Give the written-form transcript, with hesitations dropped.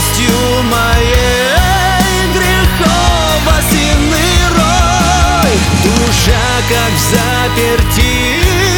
совестью моей грехов осиный рой. Душа как в заперти,